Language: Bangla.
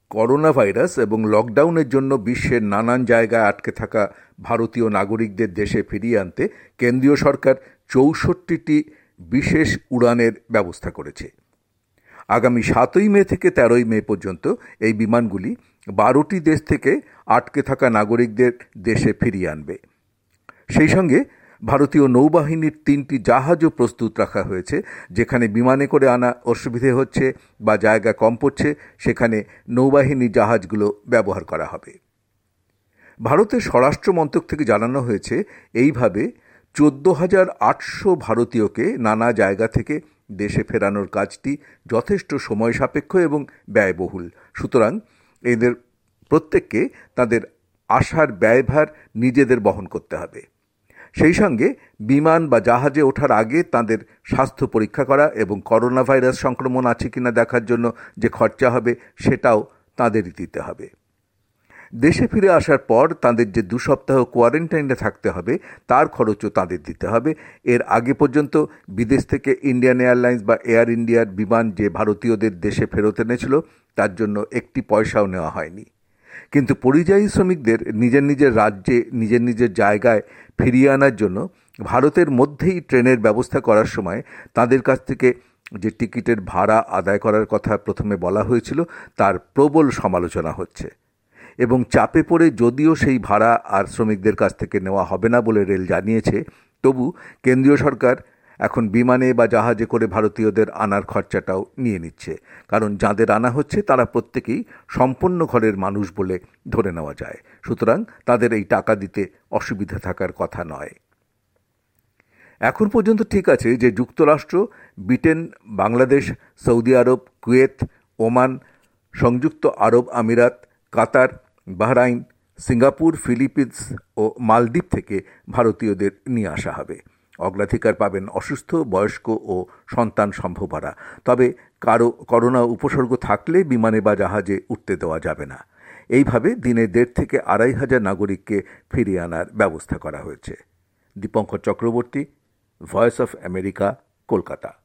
করোনা ভাইরাস এবং লকডাউনের জন্য বিশ্বের নানান জায়গায় আটকে থাকা ভারতীয় নাগরিকদের দেশে ফিরিয়ে আনতে কেন্দ্রীয় সরকার ৬৪টি বিশেষ উড়ানের ব্যবস্থা করেছে। আগামী ৭ই মে থেকে ১৩ই মে পর্যন্ত এই বিমানগুলি ১২টি দেশ থেকে আটকে থাকা নাগরিকদের দেশে ফিরিয়ে আনবে। সেই সঙ্গে ভারতীয় নৌবাহিনীর ৩টি জাহাজও প্রস্তুত রাখা হয়েছে, যেখানে বিমানে করে আনা অসুবিধে হচ্ছে বা জায়গা কম পড়ছে সেখানে নৌবাহিনীর জাহাজগুলো ব্যবহার করা হবে। ভারতের স্বরাষ্ট্র মন্ত্রক থেকে জানানো হয়েছে এইভাবে ১৪,৮০০ ভারতীয়কে নানা জায়গা থেকে দেশে ফেরানোর কাজটি যথেষ্ট সময় সাপেক্ষ এবং ব্যয়বহুল। সুতরাং এদের প্রত্যেককে তাদের আসার ব্যয়ভার নিজেদের বহন করতে হবে। সেই সঙ্গে বিমান বা জাহাজে ওঠার আগে তাদের স্বাস্থ্য পরীক্ষা করা এবং করোনা ভাইরাস সংক্রমণ আছে কিনা দেখার জন্য যে খরচা হবে সেটাও তাদেরই দিতে হবে। দেশে ফিরে আসার পর তাদের যে ২ সপ্তাহ কোয়ারেন্টাইনে থাকতে হবে তার খরচও তাদের দিতে হবে। এর আগে পর্যন্ত বিদেশ থেকে ইন্ডিয়ান এয়ারলাইন্স বা এয়ার ইন্ডিয়ার বিমান যে ভারতীয়দের দেশে ফেরত এনেছিল তার জন্য একটি পয়সাও নেওয়া হয়নি। কিন্তু পরিযায়ী শ্রমিকদের নিজের নিজের রাজ্যে নিজের নিজের জায়গায় ফিরিয়ে আনার জন্য ভারতের মধ্যেই ট্রেনের ব্যবস্থা করার সময় তাদের কাছ থেকে যে টিকিটের ভাড়া আদায় করার কথা প্রথমে বলা হয়েছিল তার প্রবল সমালোচনা হচ্ছে এবং চাপে পড়ে যদিও সেই ভাড়া আর শ্রমিকদের কাছ থেকে নেওয়া হবে না বলে রেল জানিয়েছে, তবু কেন্দ্রীয় সরকার এখন বিমানে বা জাহাজে করে ভারতীয়দের আনার খরচাটাও নিয়ে নিচ্ছে, কারণ যাদের আনা হচ্ছে তারা প্রত্যেকেই সম্পন্ন ঘরের মানুষ বলে ধরে নেওয়া যায়। সুতরাং তাদের এই টাকা দিতে অসুবিধা থাকার কথা নয়। এখন পর্যন্ত ঠিক আছে যে যুক্তরাষ্ট্র, Britain, Bangladesh, Saudi Arab, Kuwait, Oman, সংযুক্ত আরব আমিরাত, কাতার, বাহরাইন, সিঙ্গাপুর, ফিলিপিন্স ও মালদ্বীপ থেকে ভারতীয়দের নিয়ে আসা হবে। অগ্রাধিকার পাবেন অসুস্থ, বয়স্ক ও সন্তান সম্ভবরা। তবে কারো করোনা উপসর্গ থাকলে বিমানে বা জাহাজে উঠতে দেওয়া যাবে না। এইভাবে দিনে ১.৫ থেকে ২৫০০ নাগরিককে ফিরিয়ে আনার ব্যবস্থা করা হয়েছে। Dipankar Chakraborty, voice of America, Kolkata.